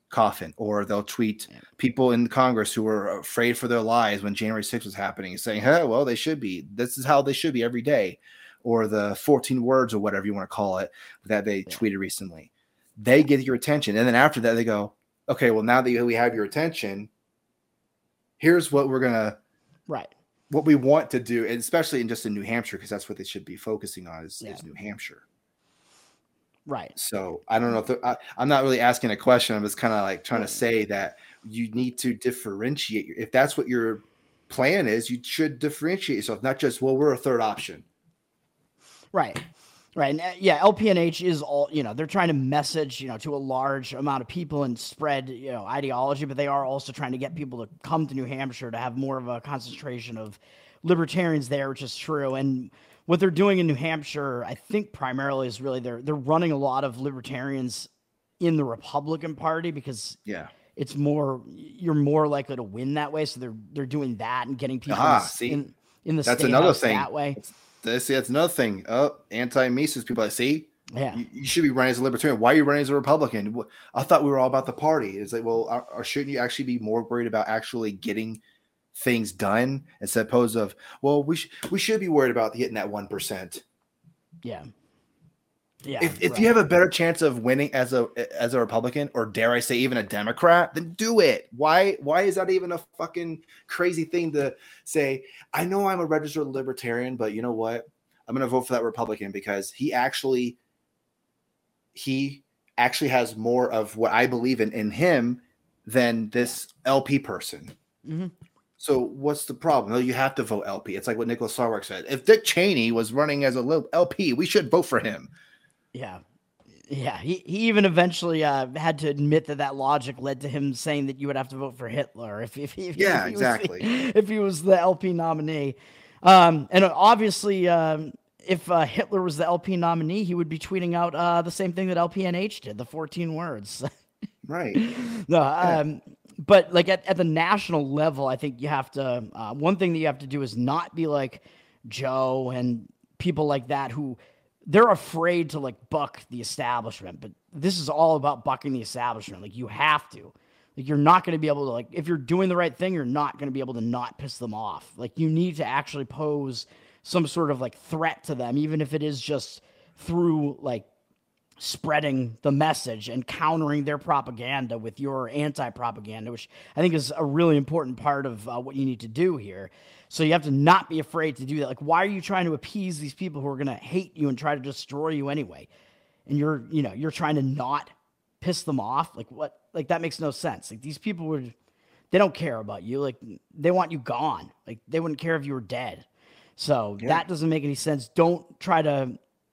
coffin, or they'll tweet people in Congress who were afraid for their lives when January 6th was happening, saying, hey, well, they should be. This is how they should be every day. Or the 14 words or whatever you want to call it that they tweeted recently. They get your attention. And then after that, they go, okay, well, now that we have your attention, here's what we're going to, what we want to do, and especially in New Hampshire, because that's what they should be focusing on is New Hampshire. Right. So I don't know if I'm not really asking a question. I'm just kind of like trying to say that you need to differentiate. If that's what your plan is, you should differentiate yourself, not just, well, we're a third option. Right. Right. And LPNH is all, they're trying to message, to a large amount of people and spread, ideology, but they are also trying to get people to come to New Hampshire to have more of a concentration of libertarians there, which is true. And what they're doing in New Hampshire, I think primarily is really they're running a lot of libertarians in the Republican Party because it's you're more likely to win that way. So they're doing that and getting people in the that's state another house thing that way. That's another thing. Anti-Mises people. I see. Yeah, you should be running as a libertarian. Why are you running as a Republican? I thought we were all about the party. It's like, well, or shouldn't you actually be more worried about actually getting things done as opposed of, well, we should be worried about hitting that 1%. Yeah. If you have a better chance of winning as a Republican, or dare I say even a Democrat, then do it. Why is that even a fucking crazy thing to say? I know I'm a registered libertarian, but you know what? I'm going to vote for that Republican because he actually has more of what I believe in him than this LP person. Mm-hmm. So what's the problem? No, you have to vote LP. It's like what Nicholas Sarwark said. If Dick Cheney was running as a LP, we should vote for him. Yeah. He even eventually had to admit that logic led to him saying that you would have to vote for Hitler if exactly. If he was the LP nominee. And obviously, if Hitler was the LP nominee, he would be tweeting out the same thing that LPNH did, the 14 words. Right. No, but like at the national level, I think you have to, one thing that you have to do is not be like Joe and people like that who they're afraid to like buck the establishment, but this is all about bucking the establishment. Like you have to, like, you're not going to be able to, like, if you're doing the right thing, you're not going to be able to not piss them off. Like you need to actually pose some sort of like threat to them, even if it is just through like spreading the message and countering their propaganda with your anti-propaganda, which I think is a really important part of what you need to do here. So you have to not be afraid to do that. Like, why are you trying to appease these people who are going to hate you and try to destroy you anyway? And you're trying to not piss them off. Like what? Like that makes no sense. Like these people they don't care about you. Like they want you gone. Like they wouldn't care if you were dead. So that doesn't make any sense. Don't try to,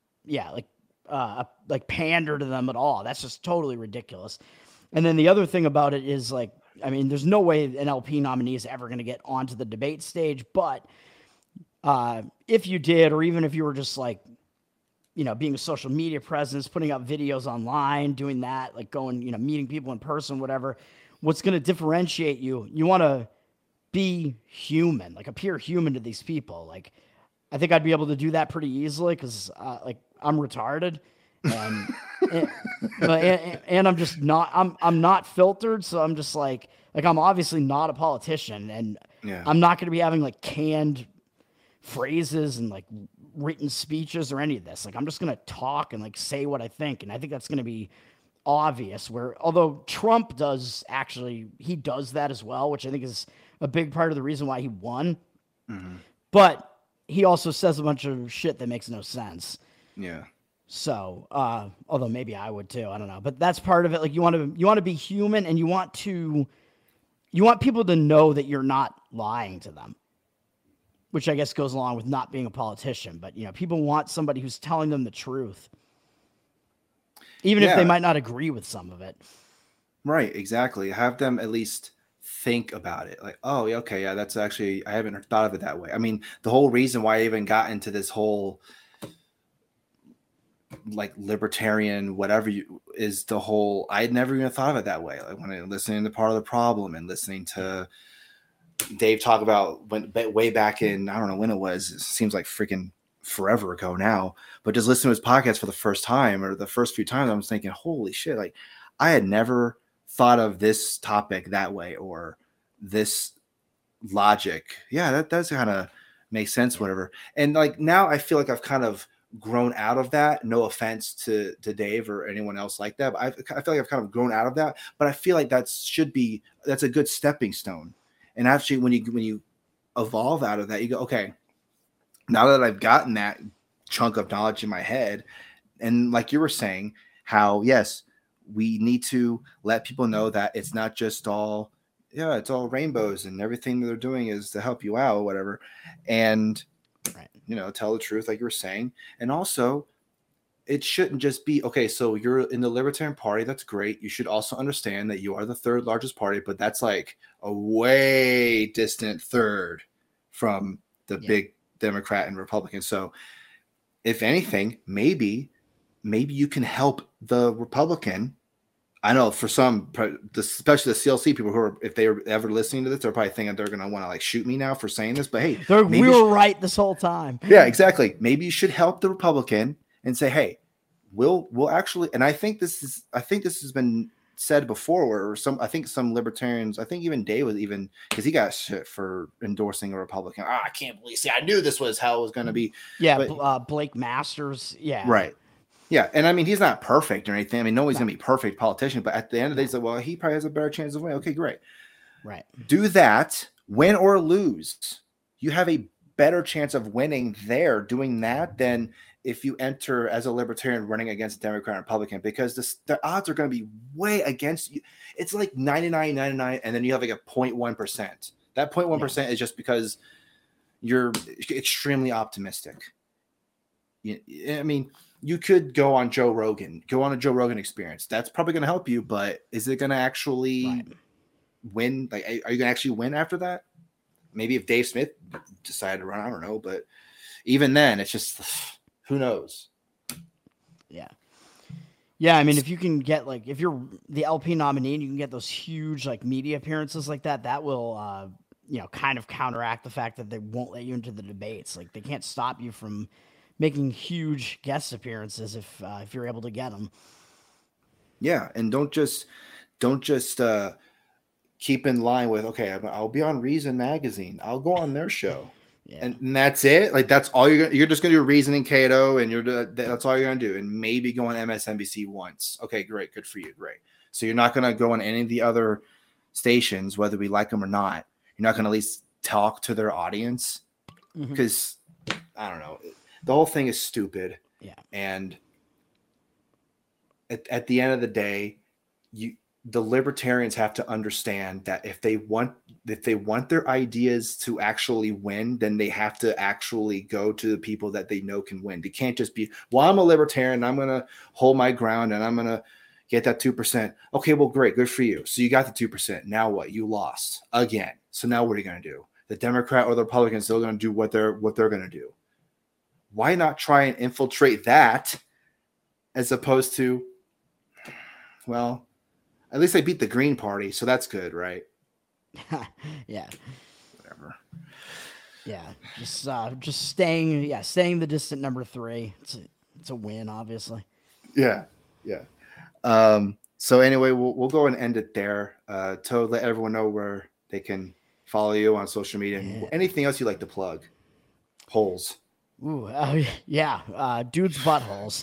like pander to them at all. That's just totally ridiculous. And then the other thing about it is like, I mean, there's no way an LP nominee is ever going to get onto the debate stage, but if you did, or even if you were just like, being a social media presence, putting up videos online, doing that, like going, meeting people in person, whatever, what's going to differentiate you? You want to be human, like appear human to these people. Like, I think I'd be able to do that pretty easily because like I'm retarded and I'm just not, I'm not filtered. So I'm just like I'm obviously not a politician, and I'm not going to be having like canned phrases and like written speeches or any of this. Like I'm just going to talk and like say what I think. And I think that's going to be obvious, where although Trump does that as well, which I think is a big part of the reason why he won. Mm-hmm. But he also says a bunch of shit that makes no sense. Yeah. So, although maybe I would too, I don't know, but that's part of it. Like you want to be human, and you want people to know that you're not lying to them, which I guess goes along with not being a politician. But people want somebody who's telling them the truth, even if they might not agree with some of it. Right. Exactly. Have them at least think about it. Like, oh, okay, yeah, that's actually, I haven't thought of it that way. I mean, the whole reason why I even got into this whole like libertarian whatever is the whole, I had never even thought of it that way. Like when I listening to Part of the Problem and listening to Dave talk about way back in, I don't know when it was, it seems like freaking forever ago now, but just listening to his podcast for the first time or the first few times, I was thinking, holy shit, like I had never thought of this topic that way or this logic. Yeah, that does kind of make sense, whatever. And like now I feel like I've kind of grown out of that. No offense to Dave or anyone else like that, but I feel like I've kind of grown out of that. But I feel like that's a good stepping stone. And actually, when you evolve out of that, you go, okay, now that I've gotten that chunk of knowledge in my head, and like you were saying, how yes, we need to let people know that it's not just all, it's all rainbows and everything that they're doing is to help you out or whatever. And tell the truth, like you were saying. And also, it shouldn't just be, okay, so you're in the Libertarian Party. That's great. You should also understand that you are the third largest party, but that's like a way distant third from the big Democrat and Republican. So if anything, maybe you can help the Republican. I know for some, especially the CLC people who are, if they are ever listening to this, they're probably thinking they're going to want to like shoot me now for saying this, but hey, we were right this whole time. Yeah, exactly. Maybe you should help the Republican and say, hey, we'll actually, and I think this has been said before, or I think some libertarians, I think even Dave was even, because he got shit for endorsing a Republican. I can't believe, I knew this was how it was going to be. Yeah, but, Blake Masters. Yeah. Right. Yeah, and I mean, he's not perfect or anything. I mean, nobody's going to be perfect politician, but at the end of the day, he's like, well, he probably has a better chance of winning. Okay, great. Right. Do that, win or lose. You have a better chance of winning there doing that than if you enter as a libertarian running against a Democrat and Republican, because the odds are going to be way against you. It's like 99, and then you have like a 0.1%. That 0.1% is just because you're extremely optimistic. I mean, you could go on a Joe Rogan experience. That's probably going to help you, but is it going to actually win? Like, are you going to actually win after that? Maybe if Dave Smith decided to run, I don't know. But even then, it's just, who knows? Yeah. Yeah, I mean, if you can get, like, if you're the LP nominee and you can get those huge, like, media appearances like that, that will, kind of counteract the fact that they won't let you into the debates. Like, they can't stop you from making huge guest appearances if you're able to get them. Yeah, and don't just keep in line with, okay, I'll be on Reason Magazine. I'll go on their show. Yeah. And that's it. Like, that's all you're just going to do Reason and Cato, and that's all you're going to do. And maybe go on MSNBC once. Okay, great. Good for you. Great. So you're not going to go on any of the other stations, whether we like them or not. You're not going to at least talk to their audience because, I don't know, the whole thing is stupid. Yeah. And at the end of the day, the libertarians have to understand that if they want their ideas to actually win, then they have to actually go to the people that they know can win. They can't just be, well, I'm a libertarian, I'm going to hold my ground and I'm going to get that 2%. Okay, well, great. Good for you. So you got the 2%. Now what? You lost again. So now what are you going to do? The Democrat or the Republicans still going to do what they're going to do. Why not try and infiltrate that as opposed to, well, at least they beat the Green Party, so that's good, right? Yeah. Whatever. Yeah, just staying the distant number 3. It's a win, obviously. Yeah. So anyway, we'll go and end it there. To let everyone know where they can follow you on social media. And anything else you'd like to plug? Holes. Ooh, yeah. Dude's buttholes.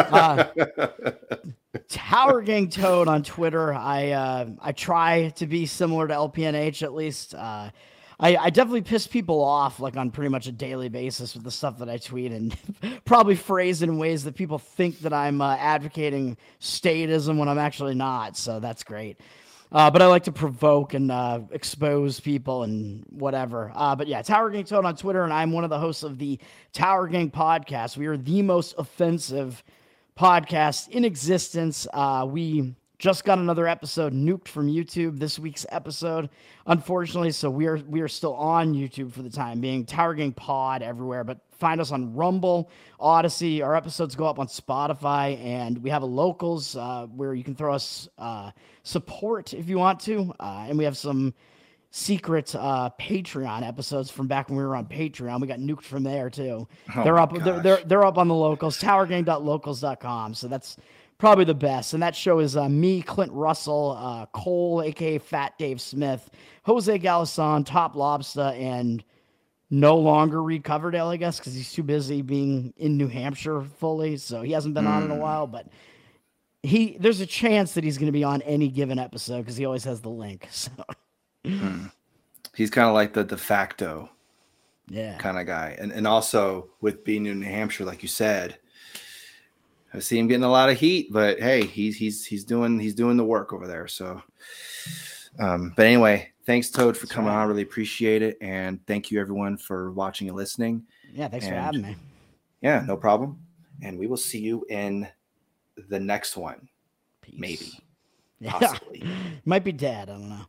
Tower Gang Toad on Twitter. I try to be similar to LPNH at least. I definitely piss people off like on pretty much a daily basis with the stuff that I tweet, and probably phrase it in ways that people think that I'm advocating statism when I'm actually not. So that's great. But I like to provoke and expose people and whatever. But yeah, Tower Gang Toad on Twitter, and I'm one of the hosts of the Tower Gang podcast. We are the most offensive podcast in existence. We just got another episode nuked from YouTube, this week's episode, unfortunately. So we are still on YouTube for the time being. Tower Gang Pod everywhere, but find us on Rumble, Odyssey. Our episodes go up on Spotify, and we have a locals where you can throw us support if you want to. And we have some secret Patreon episodes from back when we were on Patreon. We got nuked from there too. They're up on the locals, towergang.locals.com. So that's probably the best. And that show is me, Clint Russell, Cole, aka Fat Dave Smith, Jose Galison, Top Lobster, and no longer Reed Coverdale, I guess, because he's too busy being in New Hampshire fully. So he hasn't been on in a while, but there's a chance that he's going to be on any given episode because he always has the link. So he's kind of like the de facto yeah kind of guy. And also with being in New Hampshire, like you said, I see him getting a lot of heat, but hey, he's doing the work over there. So, but anyway, thanks Toad for coming on. I really appreciate it, and thank you everyone for watching and listening. Yeah, thanks for having me. Yeah, no problem. And we will see you in the next one. Peace. Maybe, Yeah. possibly. Might be dead. I don't know.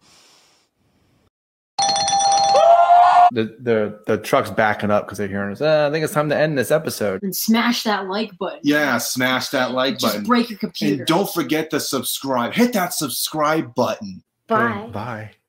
The truck's backing up because they're hearing us. I think it's time to end this episode. And smash that like button. Yeah, smash that like Just button. break your computer. And don't forget to subscribe. Hit that subscribe button. Bye. Bye.